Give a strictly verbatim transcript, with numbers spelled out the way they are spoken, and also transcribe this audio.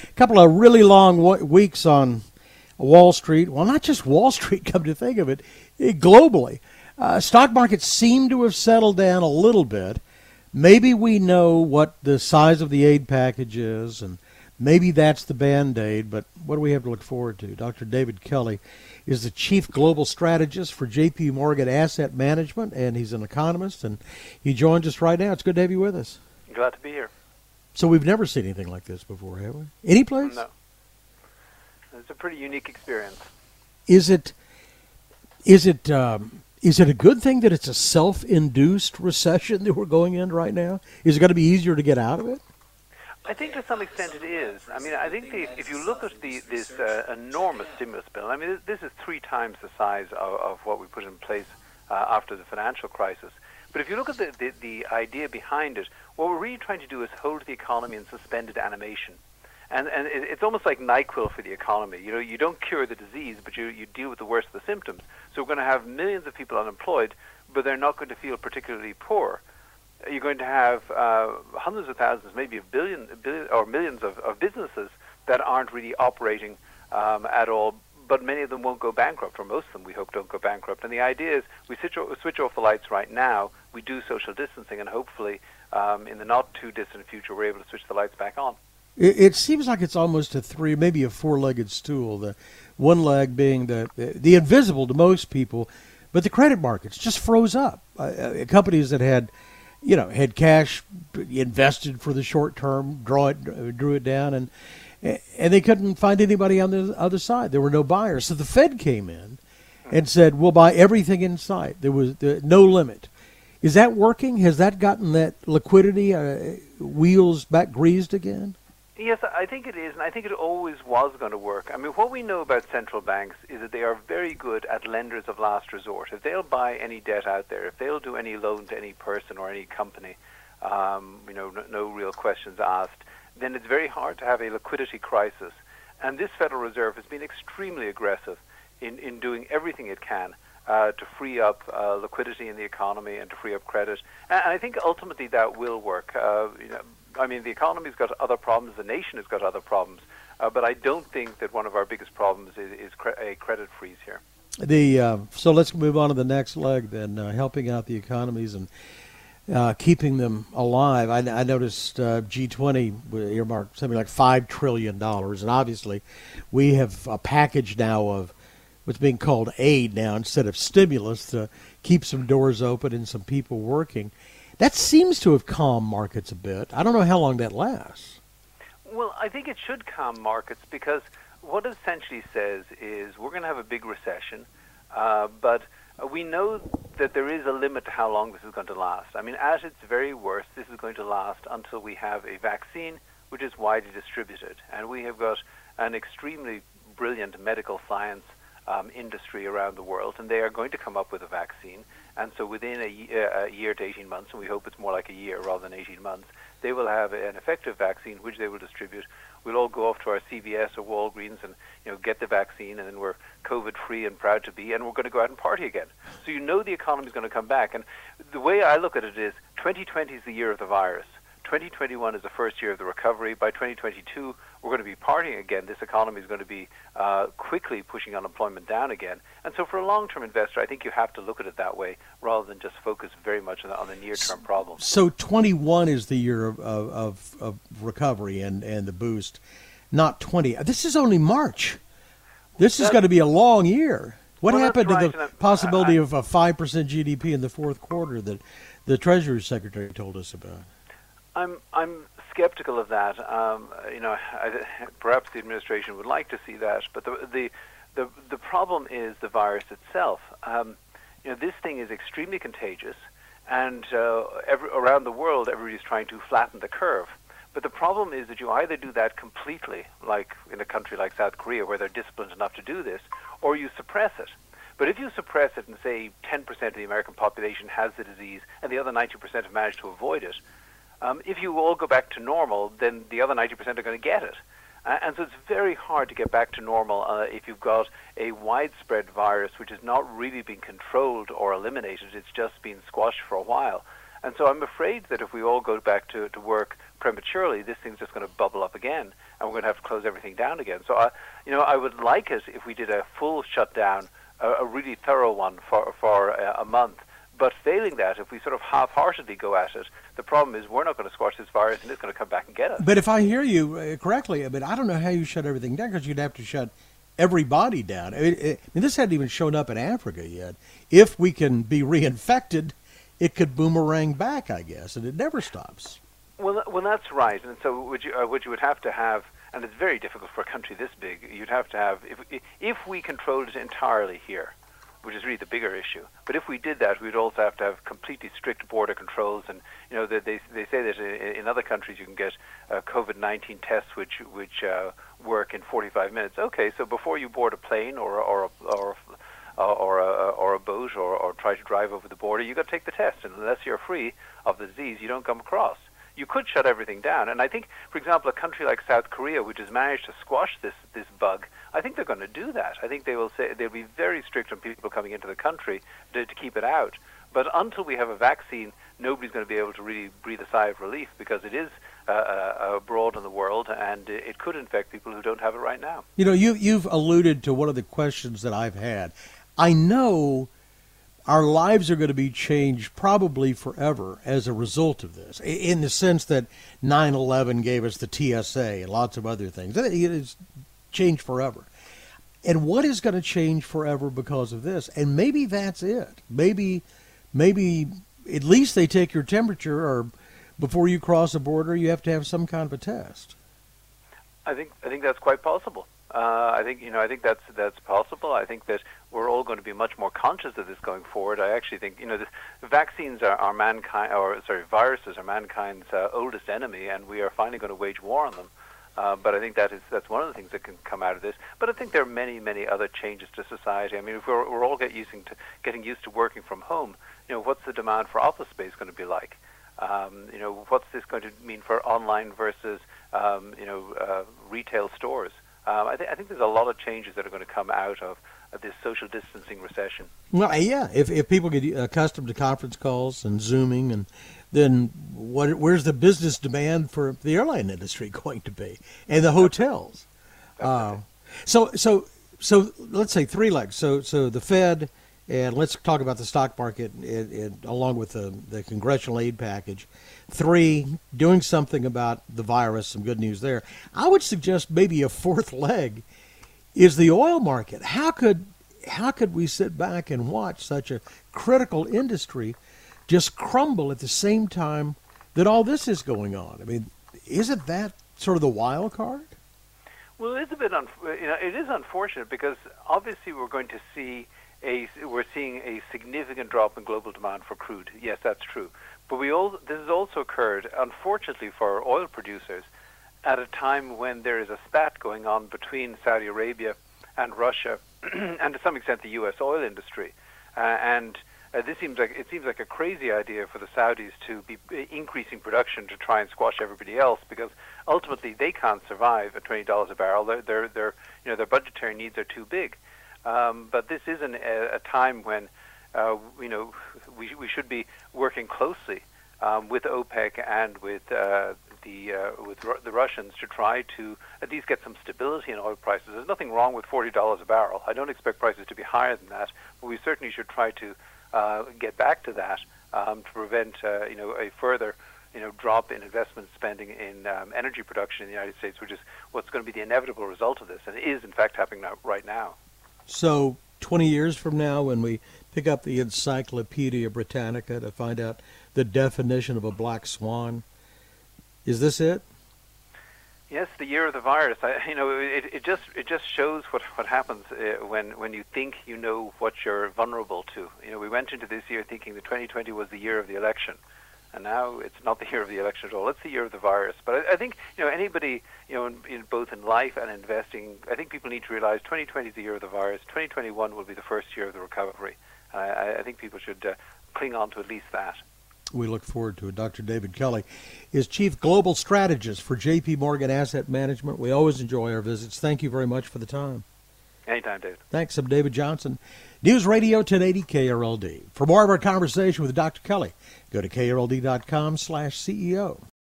A couple of really long w- weeks on Wall Street. Well, not just Wall Street, come to think of it, eh, globally. Uh, stock markets seem to have settled down a little bit. Maybe we know what the size of the aid package is, and maybe that's the Band-Aid, but what do we have to look forward to? Doctor David Kelly is the Chief Global Strategist for J P Morgan Asset Management, and he's an economist, and he joins us right now. It's good to have you with us. Glad to be here. So we've never seen anything like this before, have we? Any place? No. It's a pretty unique experience. Is it, is it, um, is it a good thing that it's a self-induced recession that we're going in right now? Is it going to be easier to get out of it? I think to some extent it is. I mean, I think the, if you look at the, this uh, enormous stimulus bill, I mean, this is three times the size of, of what we put in place uh, after the financial crisis. But if you look at the, the, the idea behind it, what we're really trying to do is hold the economy in suspended animation. And, and it, it's almost like NyQuil for the economy. You know, you don't cure the disease, but you, you deal with the worst of the symptoms. So we're going to have millions of people unemployed, but they're not going to feel particularly poor. You're going to have uh, hundreds of thousands, maybe a billion, a billion or millions of, of businesses that aren't really operating um, at all, but many of them won't go bankrupt, or most of them we hope don't go bankrupt. And the idea is we switch, switch off the lights right now, we do social distancing, and hopefully um, in the not-too-distant future we're able to switch the lights back on. It, it seems like it's almost a three, maybe a four-legged stool, the one leg being the, the invisible to most people, but the credit markets just froze up. Uh, uh, companies that had you know, had cash invested for the short term, draw it, drew it down, and and they couldn't find anybody on the other side. There were no buyers. So the Fed came in and said, we'll buy everything in sight. There was the, no limit. Is that working? Has that gotten that liquidity uh, wheels back greased again? Yes, I think it is, and I think it always was going to work. I mean, what we know about central banks is that they are very good at lenders of last resort. If they'll buy any debt out there, if they'll do any loan to any person or any company, um, you know, no, no real questions asked, then it's very hard to have a liquidity crisis. And this Federal Reserve has been extremely aggressive in, in doing everything it can uh, to free up uh, liquidity in the economy and to free up credit. And I think ultimately that will work. Uh, you know, I mean, the economy's got other problems, the nation has got other problems, uh, but I don't think that one of our biggest problems is, is cre- a credit freeze here. The uh, so let's move on to the next leg then, uh, helping out the economies and uh, keeping them alive. I, I noticed uh, G twenty earmarked something like five trillion dollars, and obviously we have a package now of what's being called aid now instead of stimulus to keep some doors open and some people working. That seems to have calmed markets a bit. I don't know how long that lasts. Well, I think it should calm markets because what it essentially says is we're going to have a big recession, uh, but we know that there is a limit to how long this is going to last. I mean, at its very worst, this is going to last until we have a vaccine which is widely distributed. And we have got an extremely brilliant medical science um, industry around the world, and they are going to come up with a vaccine. And so within a, uh, a year to eighteen months, and we hope it's more like a year rather than eighteen months, they will have an effective vaccine which they will distribute. We'll all go off to our C V S or Walgreens and you know get the vaccine, and then we're COVID-free and proud to be, and we're going to go out and party again. So you know the economy is going to come back. And the way I look at it is twenty twenty is the year of the virus. twenty twenty-one is the first year of the recovery. By twenty twenty-two, we're going to be partying again. This economy is going to be uh, quickly pushing unemployment down again. And so for a long-term investor, I think you have to look at it that way rather than just focus very much on the, on the near-term problems. So twenty-one is the year of, of, of recovery and, and the boost, not twenty. This is only March. This is going to be a long year. What well, happened right. to the possibility I, of a five percent G D P in the fourth quarter that the Treasury Secretary told us about? I'm I'm skeptical of that. Um, you know, I, perhaps the administration would like to see that, but the the the, the problem is the virus itself. Um, you know, this thing is extremely contagious, and uh, every, around the world, everybody's trying to flatten the curve. But the problem is that you either do that completely, like in a country like South Korea, where they're disciplined enough to do this, or you suppress it. But if you suppress it and say ten percent of the American population has the disease and the other ninety percent have managed to avoid it, um, if you all go back to normal, then the other ninety percent are going to get it. Uh, and so it's very hard to get back to normal uh, if you've got a widespread virus which has not really been controlled or eliminated. It's just been squashed for a while. And so I'm afraid that if we all go back to, to work prematurely, this thing's just going to bubble up again, and we're going to have to close everything down again. So, I, you know, I would like it if we did a full shutdown, a, a really thorough one for, for a, a month. But failing that, if we sort of half-heartedly go at it, the problem is we're not going to squash this virus, and it's going to come back and get us. But if I hear you uh, correctly, I mean, I don't know how you shut everything down, because you'd have to shut everybody down. I mean, it, I mean, this hadn't even shown up in Africa yet. If we can be reinfected, it could boomerang back, I guess, and it never stops. Well, well, that's right. And so what you, uh, what you would have to have, and it's very difficult for a country this big, you'd have to have, if, if we controlled it entirely here, which is really the bigger issue. But if we did that, we'd also have to have completely strict border controls. And you know, they they, they say that in other countries you can get uh, COVID nineteen tests which which uh, work in forty-five minutes. Okay, so before you board a plane or or a, or a, or a, or a boat or, or try to drive over the border, you got to take the test. And unless you're free of the disease, you don't come across. You could shut everything down. And I think, for example, a country like South Korea, which has managed to squash this this bug, I think they're going to do that. I think they will say they'll be very strict on people coming into the country to, to keep it out. But until we have a vaccine, nobody's going to be able to really breathe a sigh of relief, because it is uh, uh, abroad in the world, and it could infect people who don't have it right now. You know, you, you've alluded to one of the questions that I've had. I know our lives are going to be changed probably forever as a result of this, in the sense that nine eleven gave us the T S A and lots of other things. It's changed forever. And what is going to change forever because of this? And maybe that's it. Maybe, maybe at least they take your temperature, or before you cross the border, you have to have some kind of a test. I think I think that's quite possible. Uh, I think you know I think that's that's possible. I think that we're all going to be much more conscious of this going forward. I actually think you know this, vaccines are, are mankind, or sorry, viruses are mankind's uh, oldest enemy, and we are finally going to wage war on them. Uh, but I think that is that's one of the things that can come out of this. But I think there are many many other changes to society. I mean, if we're, we're all get using to getting used to working from home, you know, what's the demand for office space going to be like? Um, you know, what's this going to mean for online versus um, you know uh, retail stores? Um, I, th- I think there's a lot of changes that are going to come out of, of this social distancing recession. Well, yeah, if if people get accustomed to conference calls and Zooming, and then what? Where's the business demand for the airline industry going to be, and the hotels? Uh, so so so let's say three legs. So so the Fed, and let's talk about the stock market, and, and along with the the congressional aid package. Three, doing something about the virus, some good news there. I would suggest maybe a fourth leg is the oil market. How could how could we sit back and watch such a critical industry just crumble at the same time that all this is going on? I mean, isn't that sort of the wild card? Well, it is a bit, un- you know, it is unfortunate, because obviously we're going to see a we're seeing a significant drop in global demand for crude. Yes, that's true. But we all, this has also occurred, unfortunately, for oil producers at a time when there is a spat going on between Saudi Arabia and Russia, and to some extent the U S oil industry. Uh, and uh, this seems like it seems like a crazy idea for the Saudis to be increasing production to try and squash everybody else, because ultimately they can't survive at twenty dollars a barrel. Their their their you know their budgetary needs are too big. Um, but this is an, a, a time when uh, you know we we should be working closely um, with OPEC and with uh, the uh, with Ru- the Russians to try to at least get some stability in oil prices. There's nothing wrong with forty dollars a barrel. I don't expect prices to be higher than that, but we certainly should try to uh, get back to that um, to prevent uh, you know a further you know drop in investment spending in um, energy production in the United States, which is what's going to be the inevitable result of this, and it is in fact happening now, right now. So twenty years from now, when we pick up the Encyclopedia Britannica to find out the definition of a black swan, is this it? Yes, the year of the virus. I, you know, it, it just it just shows what what happens uh, when when you think you know what you're vulnerable to. You know, we went into this year thinking that twenty twenty was the year of the election, and now it's not the year of the election at all. It's the year of the virus. But I, I think you know anybody you know in, in both in life and investing, I think people need to realize twenty twenty is the year of the virus. twenty twenty-one will be the first year of the recovery. Uh, I, I think people should uh, cling on to at least that. We look forward to it. Doctor David Kelly is Chief Global Strategist for J P Morgan Asset Management. We always enjoy our visits. Thank you very much for the time. Anytime, David. Thanks. I'm David Johnson. News Radio ten eighty K R L D. For more of our conversation with Doctor Kelly, go to K R L D dot com slash C E O.